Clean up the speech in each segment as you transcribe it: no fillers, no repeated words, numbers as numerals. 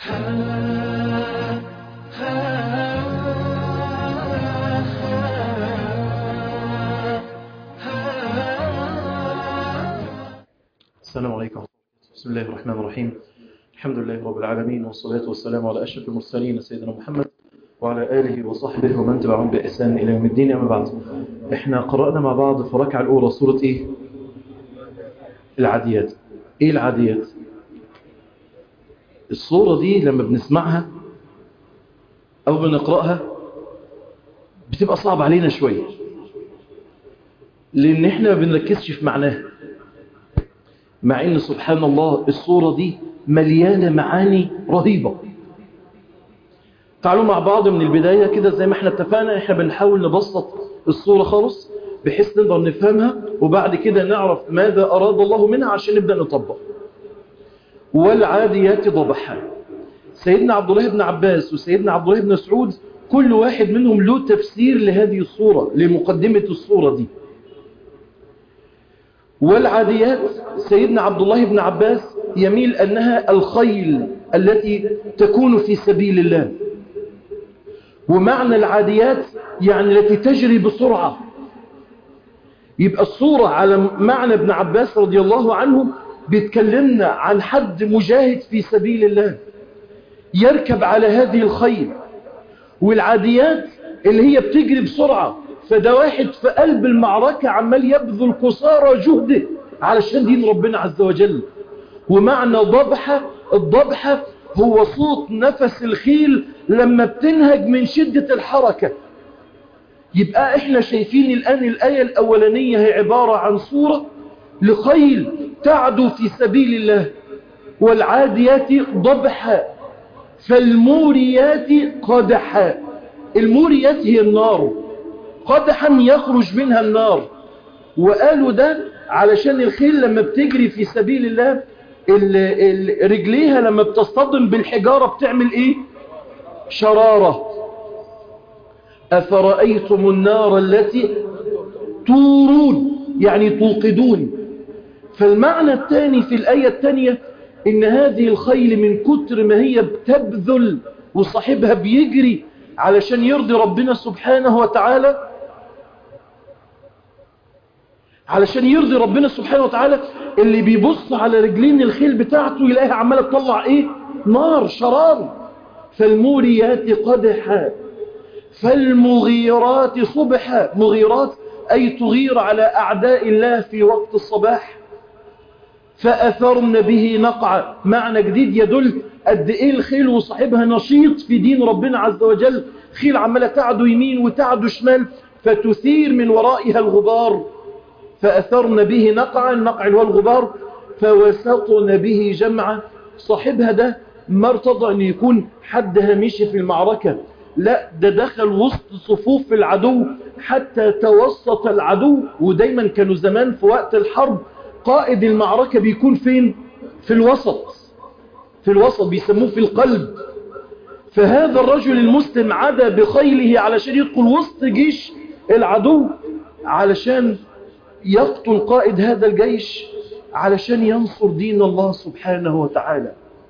السلام عليكم. بسم الله الرحمن الرحيم. الحمد لله رب العالمين، والصلاة والسلام على أشرف المرسلين سيدنا محمد وعلى آله وصحبه ومن تبعهم بإحسان إلى يوم الدين. أما بعد، إحنا قرأنا مع بعض في الركعة الأولى سورة إيه؟ العاديات. إيه العاديات؟ الصورة دي لما بنسمعها أو بنقرأها بتبقى صعب علينا شوية، لأن إحنا ما بنركزش في معناها، مع إن سبحان الله الصورة دي مليانة معاني رهيبة. تعالوا مع بعض من البداية كده، زي ما احنا اتفقنا احنا بنحاول نبسط الصورة خالص بحيث نقدر نفهمها، وبعد كده نعرف ماذا أراد الله منها عشان نبدأ نطبق. والعاديات ضبحا. سيدنا عبد الله بن عباس وسيدنا عبد الله بن مسعود كل واحد منهم له تفسير لهذه الصورة، لمقدمة الصورة دي. والعاديات سيدنا عبد الله بن عباس يميل أنها الخيل التي تكون في سبيل الله، ومعنى العاديات يعني التي تجري بسرعة. يبقى الصورة على معنى ابن عباس رضي الله عنه بيتكلمنا عن حد مجاهد في سبيل الله يركب على هذه الخيل، والعاديات اللي هي بتجري بسرعة، فده واحد في قلب المعركة عمال يبذل قصارى جهده علشان دين ربنا عز وجل. ومعنى ضبحة، الضبحة هو صوت نفس الخيل لما بتنهج من شدة الحركة. يبقى احنا شايفين الآن الآية الأولانية هي عبارة عن صورة لخيل تعدو في سبيل الله. والعاديات ضبحا فالموريات قدحا. الموريات هي النار، قدحا يخرج منها النار. وقالوا ده علشان الخيل لما بتجري في سبيل الله رجليها لما بتصطدم بالحجارة بتعمل ايه؟ شرارة. أفرأيتم النار التي تورون، يعني توقدون. فالمعنى الثاني في الآية الثانية إن هذه الخيل من كتر ما هي بتبذل وصاحبها بيجري علشان يرضي ربنا سبحانه وتعالى، علشان يرضي ربنا سبحانه وتعالى، اللي بيبص على رجلين الخيل بتاعته يلاقيها عمالة تطلع ايه؟ نار، شرار. فالموريات قدحا فالمغيرات صبحا. مغيرات أي تغير على أعداء الله في وقت الصباح. فأثرن به نقعا، معنى جديد يدل قد ايه الخيل وصاحبها نشيط في دين ربنا عز وجل. خيل عمالة تعدو يمين وتعدو شمال فتثير من ورائها الغبار. فأثرن به نقعا، النقع هو الغبار. فوسطن به جمعا. صاحبها ده ما ارتضى أن يكون حد هامشي في المعركة، لا ده دخل وسط صفوف العدو حتى توسط العدو. ودايما كانوا زمان في وقت الحرب قائد المعركة بيكون فين؟ في الوسط، في الوسط بيسموه في القلب. فهذا الرجل المسلم عدا بخيله علشان يدخل وسط جيش العدو علشان يقتل قائد هذا الجيش علشان ينصر دين الله سبحانه وتعالى.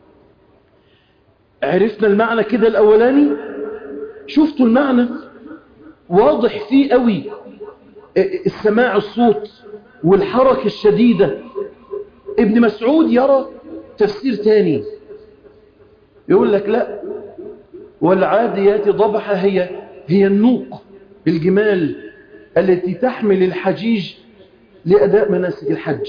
عرفنا المعنى كده الأولاني؟ شفتوا المعنى واضح فيه قوي، السماع الصوت والحركة الشديدة. ابن مسعود يرى تفسير تاني، يقول لك لا، والعاديات ضبحا هي النوق، الجمال التي تحمل الحجيج لأداء مناسك الحج.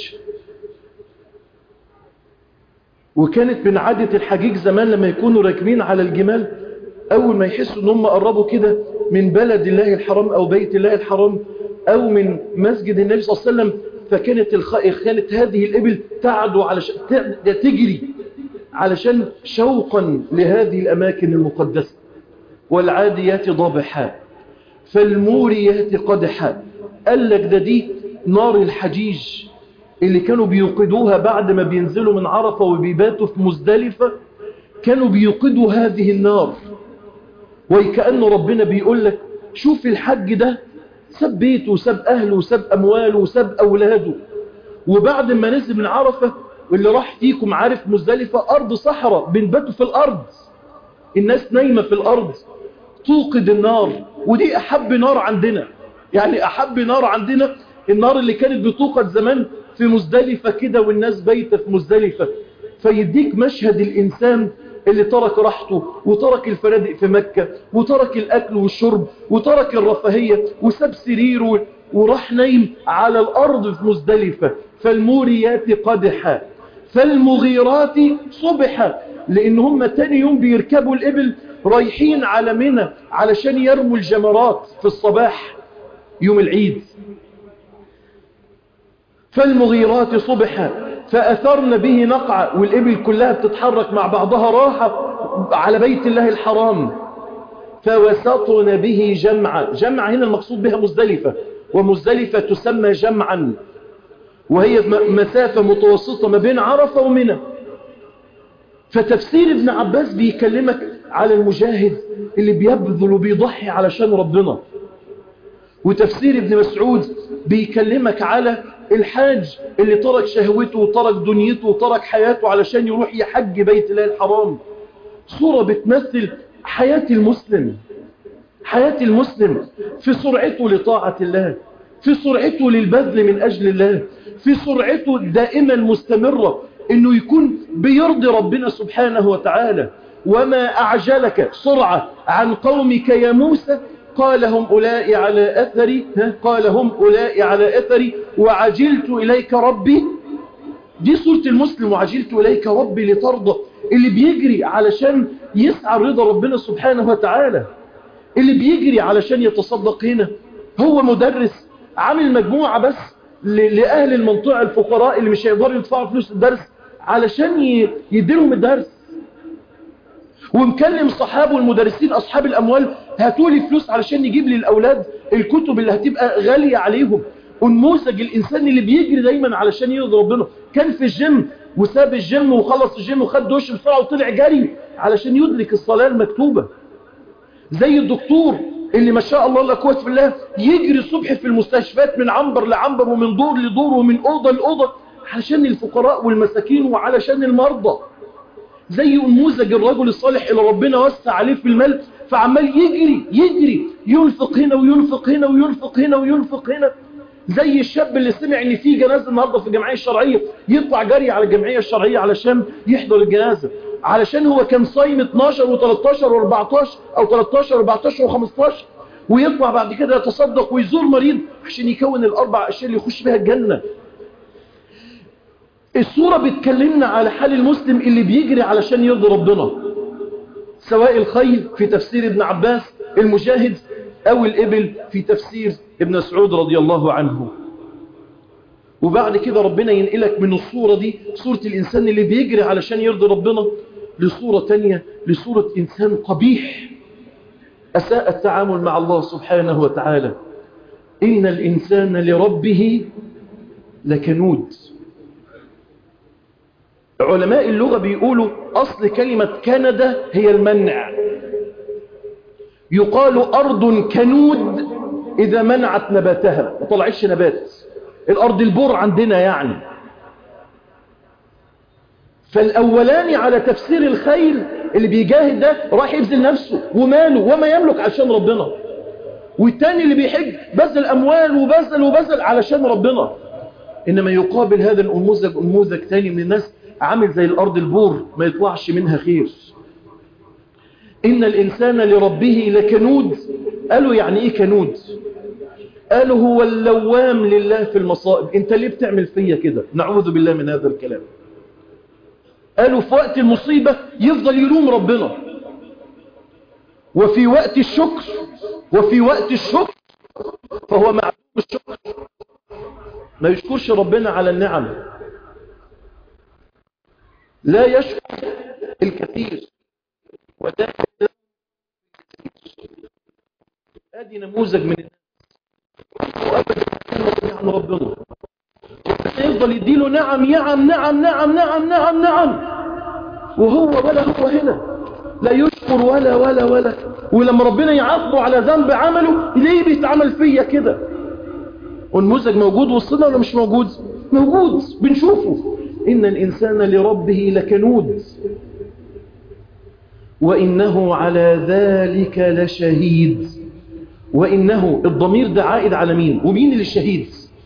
وكانت من عادة الحجيج زمان لما يكونوا راكبين على الجمال، أول ما يحسوا أنهم قربوا كده من بلد الله الحرام أو بيت الله الحرام أو من مسجد النبي صلى الله عليه وسلم، فكانت هذه الإبل تعدو علشان تجري علشان شوقا لهذه الأماكن المقدسة. والعاديات ضبحا فالموريات قدحا. قال لك دي نار الحجيج اللي كانوا بيوقدوها بعد ما بينزلوا من عرفة وبيباتوا في مزدلفة، كانوا بيوقدوا هذه النار. وكأنه ربنا بيقول لك شوف الحج ده ساب بيته وساب أهله وساب أمواله وساب أولاده، وبعد ما نزل من عرفة واللي راح فيكم عارف مزدلفة أرض صحراء، بنباتوا في الأرض، الناس نايمة في الأرض، توقد النار، ودي أحب نار عندنا. يعني أحب نار عندنا النار اللي كانت بتوقد زمان في مزدلفة كده، والناس بيتة في مزدلفة. فيديك مشهد الإنسان اللي ترك راحته وترك الفنادق في مكة وترك الأكل والشرب وترك الرفاهية وساب سريره وراح نايم على الأرض في مزدلفة. فالموريات قدحا فالمغيرات صبحا، لأن هم تاني يوم بيركبوا الإبل رايحين على منى علشان يرموا الجمرات في الصباح يوم العيد. فالمغيرات صبحا فأثرن به نقعا، والإبل كلها بتتحرك مع بعضها راحة على بيت الله الحرام. فوسطن به جمعا، جمع هنا المقصود بها مزدلفة، ومزدلفة تسمى جمعا، وهي مسافة متوسطة ما بين عرفة ومنى. فتفسير ابن عباس بيكلمك على المجاهد اللي بيبذل وبيضحي علشان ربنا، وتفسير ابن مسعود بيكلمك على الحاج اللي ترك شهوته وترك دنيته وترك حياته علشان يروح يحج بيت الله الحرام. صورة بتمثل حياة المسلم، حياة المسلم في سرعته لطاعة الله، في سرعته للبذل من أجل الله، في سرعته دائما مستمرة إنه يكون بيرضي ربنا سبحانه وتعالى. وما أعجلك سرعة عن قومك يا موسى قال هم أولئك على أثري، قال هم أولئك على أثري وعجلت إليك ربي. دي سورة المسلم، وعجلت إليك ربي لترضى، اللي بيجري علشان يسعى رضا ربنا سبحانه وتعالى، اللي بيجري علشان يتصدق. هنا هو مدرس عامل مجموعة بس لأهل المنطقة الفقراء اللي مش هيقدروا يدفعوا فلوس الدرس علشان يديلهم الدرس، ومكلم صحابه المدرسين أصحاب الأموال هاتولي فلوس علشان يجيب للأولاد الكتب اللي هتبقى غالية عليهم. ونموذج الإنسان اللي بيجري دايما علشان يرضي ربنا. كان في الجيم وساب الجيم وخلص الجيم وخد دوش بسرعة وطلع جري علشان يدرك الصلاة المكتوبة. زي الدكتور اللي ما شاء الله لا قوة بالله يجري الصبح في المستشفيات من عنبر لعنبر ومن دور لدور ومن أوضة لأوضة علشان الفقراء والمساكين وعلشان المرضى. زي نموذج الرجل الصالح اللي ربنا وسع عليه في المال فعمال يجري ينفق هنا وينفق هنا وينفق هنا وينفق هنا. زي الشاب اللي سمع ان في جنازة النهارده في الجمعية الشرعية يطلع جري على الجمعية الشرعية علشان يحضر الجنازة، علشان هو كان صايم 12 و13 و14 او 13 و14 و15 ويطلع بعد كده يتصدق ويزور مريض عشان يكون الاربع اشياء اللي يخش بها الجنة. السورة بتكلمنا على حال المسلم اللي بيجري علشان يرضي ربنا، سواء الخيل في تفسير ابن عباس، المجاهد، او الابل في تفسير ابن مسعود رضي الله عنه. وبعد كده ربنا ينقلك من الصورة دي، صورة الإنسان اللي بيجري علشان يرضي ربنا، لصورة تانية، لصورة إنسان قبيح أساء التعامل مع الله سبحانه وتعالى. إن الإنسان لربه لكنود. علماء اللغة بيقولوا أصل كلمة كندا هي المنع. يقال أرض كنود إذا منعت نباتها، ما طلعتش نبات. الأرض البور عندنا يعني. فالأولاني على تفسير الخيل اللي بيجاهد ده راح يبذل نفسه وماله وما يملك عشان ربنا، والتاني اللي بيحج بذل أموال وبذل علشان ربنا. إنما يقابل هذا النموذج تاني من الناس عامل زي الأرض البور ما يطلعش منها خير. إن الإنسان لربه لكنود. قالوا يعني إيه كنود؟ قالوا هو اللوام لله في المصائب. انت ليه بتعمل فيا كده؟ نعوذ بالله من هذا الكلام. قالوا في وقت المصيبة يفضل يلوم ربنا، وفي وقت الشكر فهو معلوم الشكر، ما يشكرش ربنا على النعم، لا يشكر الكثير وده ادي نموذج من الناس وابدا عن ربنا يفضل يديله نعم وهو ولا هو هنا لا يشكر ولا. ولما ربنا يعاقبه على ذنب عمله ليه بيتعمل فيا كده؟ والنموذج موجود وسطنا ولا مش موجود؟ موجود، بنشوفه. إن الإنسان لربه لكنود وإنه على ذلك لشهيد. وإنه الضمير ده عائد على مين؟ ومين اللي الشهيد؟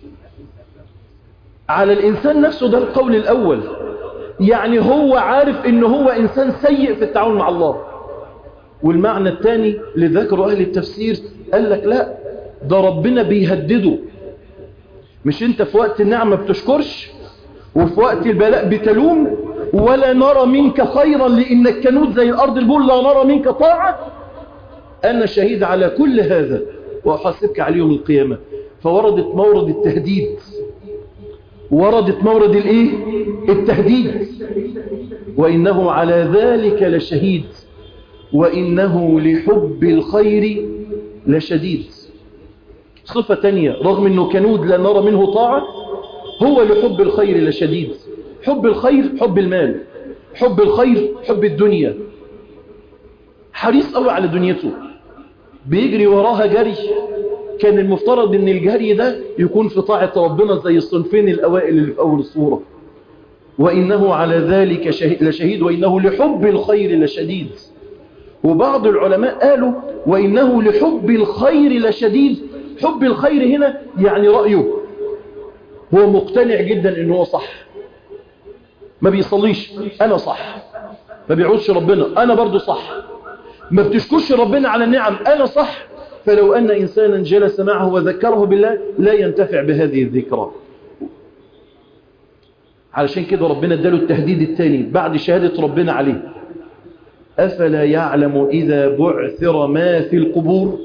على الإنسان نفسه، ده القول الأول. يعني هو عارف إنه هو إنسان سيء في التعامل مع الله. والمعنى الثاني اللي ذكره أهل التفسير قال لك لا، ده ربنا بيهدده. مش أنت في وقت النعمة بتشكرش وفي وقت البلاء بتلوم، ولا نرى منك خيرا لإنك كنود زي الأرض البور، لا نرى منك طاعة. أنا شهيد على كل هذا وأحاسبك على يوم القيامة. فوردت مورد التهديد، وردت مورد الايه؟ التهديد. وإنه على ذلك لشهيد وإنه لحب الخير لشديد. صفة تانية، رغم أنه كنود لا نرى منه طاعة، هو لحب الخير لشديد. حب الخير حب المال، حب الخير حب الدنيا. حريص قوي على دنيته، بيجري وراها جري. كان المفترض ان الجري ده يكون في طاعة ربنا زي الصنفين الأوائل اللي في أول الصورة. وإنه على ذلك لشهيد وإنه لحب الخير لشديد. وبعض العلماء قالوا وإنه لحب الخير لشديد. حب الخير هنا يعني رأيه، هو مقتنع جدا انه هو صح، ما بيصليش أنا صح، ما بيعودش ربنا أنا برضو صح، ما بتشكرش ربنا على النعم أنا صح. فلو أن إنسانا جلس معه وذكره بالله لا ينتفع بهذه الذكرى. علشان كده ربنا اداله التهديد الثاني بعد شهادة ربنا عليه. أفلا يعلم إذا بعثر ما في القبور.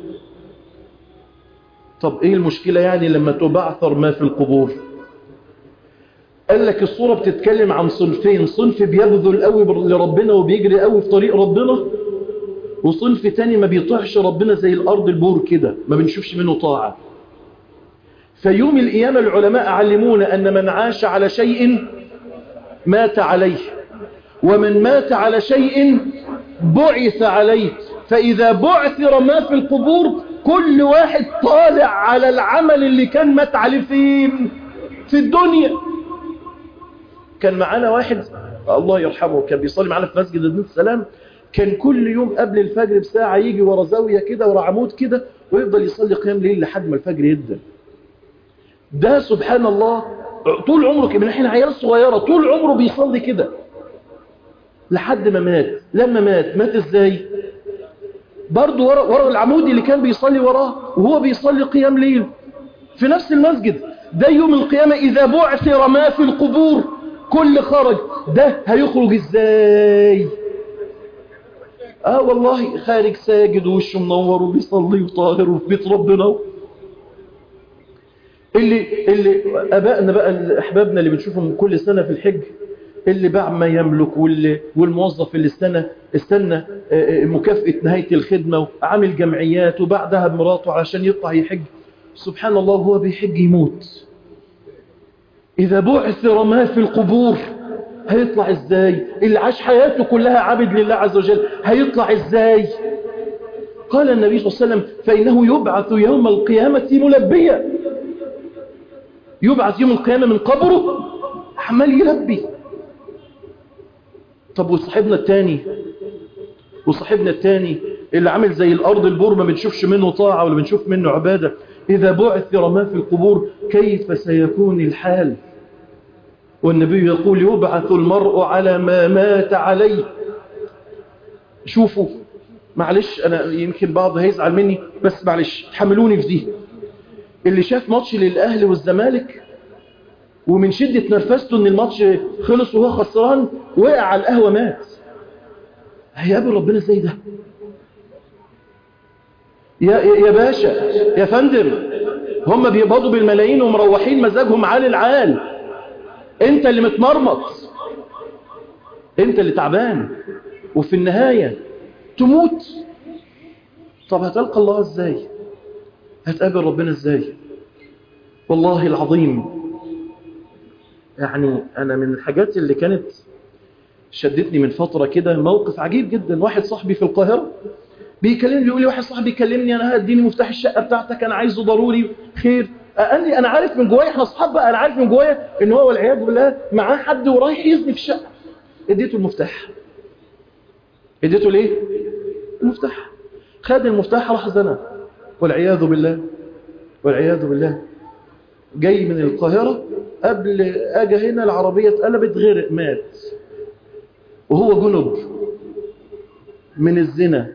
طب إيه المشكلة يعني لما تبعثر ما في القبور؟ قال لك الصورة بتتكلم عن صنفين، صنف بيبذل قوي لربنا وبيجري قوي في طريق ربنا، وصنف تاني ما بيطيعش ربنا زي الأرض البور كده، ما بنشوفش منه طاعة. فيوم القيامة العلماء علمونا أن من عاش على شيء مات عليه، ومن مات على شيء بعث عليه. فإذا بعثر ما في القبور كل واحد طالع على العمل اللي كان مات عليه فين؟ في الدنيا. كان معانا واحد الله يرحمه كان بيصلي معانا في مسجد الدين السلام، كان كل يوم قبل الفجر بساعة يجي ورا زاوية كده ورا عمود كده ويفضل يصلي قيام ليل لحد ما الفجر يبدأ. ده سبحان الله طول عمره من احنا عيال صغيرة طول عمره بيصلي كده لحد ما مات. لما مات ازاي؟ برضه ورا العمود اللي كان بيصلي وراه وهو بيصلي قيام ليل في نفس المسجد. ده يوم القيامة إذا بعثر ما في القبور كل خرج. ده هيخرج ازاي؟ والله خارج ساجد ووشه منور وبيصلي وطاهر وفي بيت ربنا. اللي أبائنا بقى أحبابنا اللي بنشوفهم كل سنة في الحج، اللي باع ما يملك والموظف اللي استنى مكافأة نهاية الخدمة وعامل جمعيات وبعدها بمراته عشان يطلع يحج. سبحان الله هو بيحج يموت. إذا بعثر ما في القبور هيطلع ازاي؟ اللي عاش حياته كلها عابد لله عز وجل هيطلع ازاي؟ قال النبي صلى الله عليه وسلم فإنه يبعث يوم القيامة ملبيا. يبعث يوم القيامة من قبره عمال يلبي. طب وصاحبنا التاني اللي عامل زي الأرض البور ما بنشوفش منه طاعة ولا بنشوف منه عبادة، إذا بعثر ما في القبور كيف سيكون الحال؟ والنبي يقول يبعث المرء على ما مات عليه. شوفوا معلش أنا يمكن بعض هيزعل مني بس معلش تحملوني في دي. اللي شاف ماتش للأهلي والزمالك ومن شدة نرفزته ان الماتش خلص وهو خسران وقع على القهوة مات، هيقابل ربنا ازاي ده؟ يا باشا يا فندم، هم بيقبضوا بالملايين ومروحين مزاجهم عال العال، انت اللي متمرمط، انت اللي تعبان، وفي النهاية تموت. طب هتلقى الله ازاي؟ هتقابل ربنا ازاي؟ والله العظيم يعني أنا من الحاجات اللي كانت شدتني من فترة كده موقف عجيب جدا. واحد صاحبي في القاهرة بيكلمني، بيقول لي واحد صاحبي بيكلمني أنا هديني مفتاح الشقة بتاعتك أنا عايزه ضروري خير. انا عارف من جوايا، احنا اصحاب بقى، انا عارف من جوايا ان هو والعياذ بالله معاه حد ورايح يزني في الشقه. اديته المفتاح. اديته ليه؟ المفتاح. خد المفتاح راح زنى والعياذ بالله، والعياذ بالله. جاي من القاهرة، قبل اجى هنا العربية اتقلبت، غرق، مات وهو جنب من الزنا.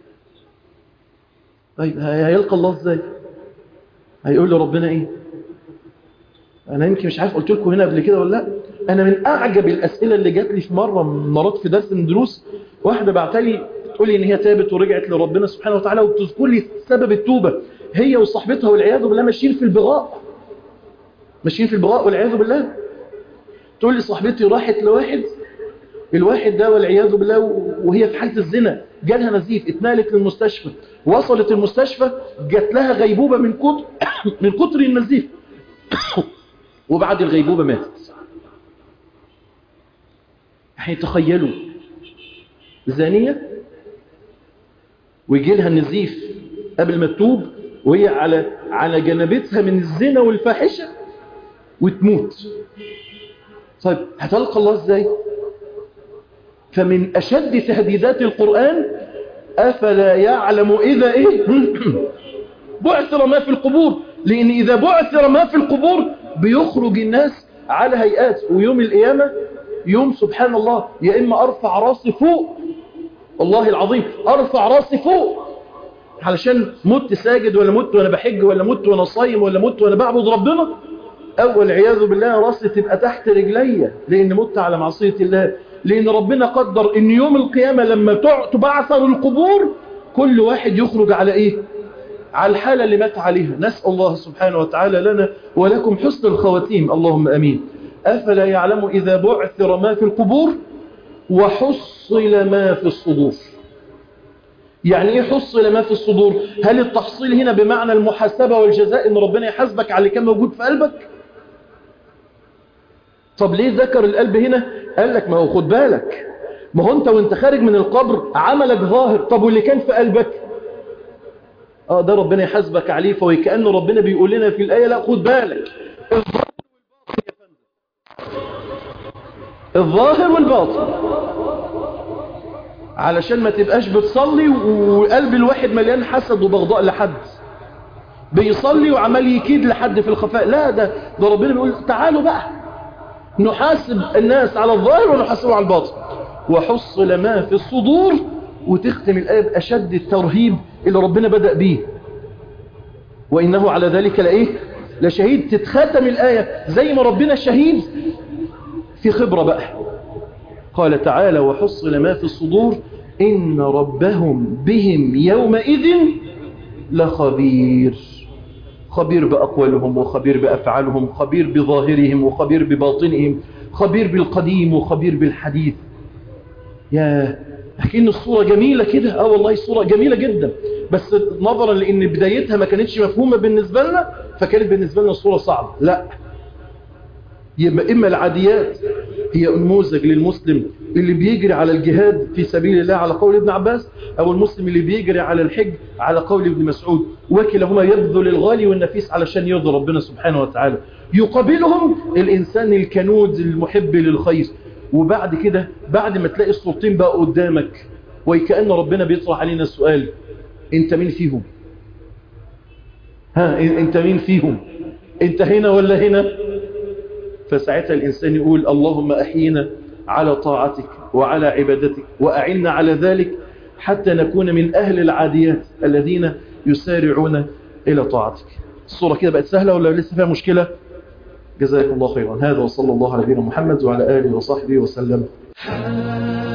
طيب هيلقى الله ازاي؟ هيقول له ربنا ايه؟ انا يمكن مش عارف قلت لكم هنا قبل كده ولا لا، انا من اعجب الاسئله اللي جات لي في مره من مرات في درس من دروس، واحده بعتلي تقول لي ان هي تابت ورجعت لربنا سبحانه وتعالى، وبتذكر لي سبب التوبه. هي وصاحبتها والعياذ بالله ماشيين في البغاء، ماشيين في البغاء والعياذ بالله. تقول لي صاحبتي راحت لواحد، الواحد ده والعياذ بالله وهي في حاله الزنا، جالها نزيف، اتنقلت للمستشفى، وصلت المستشفى جات لها غيبوبه من كتر النزيف، وبعد الغيبوبه ماتت. يعني تخيلوا زانيه ويجي لها النزيف قبل ما تتوب، وهي على جنبتها من الزنا والفاحشه وتموت. طيب هتلقى الله ازاي؟ فمن اشد تهديدات القرآن افلا يعلم اذا ايه بعثر ما في القبور. لان اذا بعثر ما في القبور بيخرج الناس على هيئات، ويوم القيامة يوم سبحان الله، يا اما ارفع راسي فوق، والله العظيم ارفع راسي فوق علشان مت ساجد، ولا مت وانا بحج، ولا مت وانا صايم، ولا مت وانا بعبد ربنا، او والعياذ بالله راسي تبقى تحت رجليا لان مت على معصية الله. لان ربنا قدر ان يوم القيامة لما تبعثر القبور كل واحد يخرج على ايه؟ على الحالة اللي مات عليها. نسأل الله سبحانه وتعالى لنا ولكم حسن الخواتيم، اللهم امين. افلا يعلم اذا بعثر ما في القبور وحصل ما في الصدور. يعني ايه حصل ما في الصدور؟ هل التحصيل هنا بمعنى المحاسبة والجزاء، ان ربنا يحاسبك على اللي كان موجود في قلبك؟ طب ليه ذكر القلب هنا؟ قال لك ما هو خد بالك، ما هو انت وانت خارج من القبر عملك ظاهر، طب واللي كان في قلبك ده ربنا يحاسبك عليه. فكأن ربنا بيقول لنا في الآية لا خد بالك، الظاهر والباطن، علشان ما تبقاش بتصلي وقلب الواحد مليان حسد وبغضاء لحد، بيصلي وعمال يكيد لحد في الخفاء. لا، ده ربنا بيقول تعالوا بقى نحاسب الناس على الظاهر ونحاسبه على الباطن. وحصل ما في الصدور، وتختم الآية بأشد الترهيب اللي ربنا بدأ به، وإنه على ذلك لإيه؟ لشهيد. تتختم الآية زي ما ربنا شهيد في خبرة بقى. قال تعالى وحصل ما في الصدور إن ربهم بهم يومئذ لخبير. خبير بأقوالهم وخبير بأفعالهم، خبير بظاهرهم وخبير بباطنهم، خبير بالقديم وخبير بالحديث. يا لكن الصورة جميلة كده، والله الصورة جميلة جدا، بس نظرا لأن بدايتها ما كانتش مفهومة بالنسبة لنا، فكانت بالنسبة لنا الصورة صعبة. لا، يبقى إما العاديات هي نموذج للمسلم اللي بيجري على الجهاد في سبيل الله على قول ابن عباس، أو المسلم اللي بيجري على الحج على قول ابن مسعود، وكلاهما يبذل الغالي والنفيس علشان يرضي ربنا سبحانه وتعالى. يقابلهم الإنسان الكنود المحب للخير. وبعد كده بعد ما تلاقي الصورتين بقى قدامك، وكأن ربنا بيطرح علينا السؤال انت مين فيهم؟ انت مين فيهم؟ انت هنا ولا هنا؟ فساعتها الإنسان يقول اللهم أحيينا على طاعتك وعلى عبادتك وأعنا على ذلك حتى نكون من أهل العاديات الذين يسارعون إلى طاعتك. الصورة كده بقت سهلة ولا لسه فيها مشكلة؟ جزاكم الله خيرا. هذا وصلى الله على نبينا محمد وعلى آله وصحبه وسلم.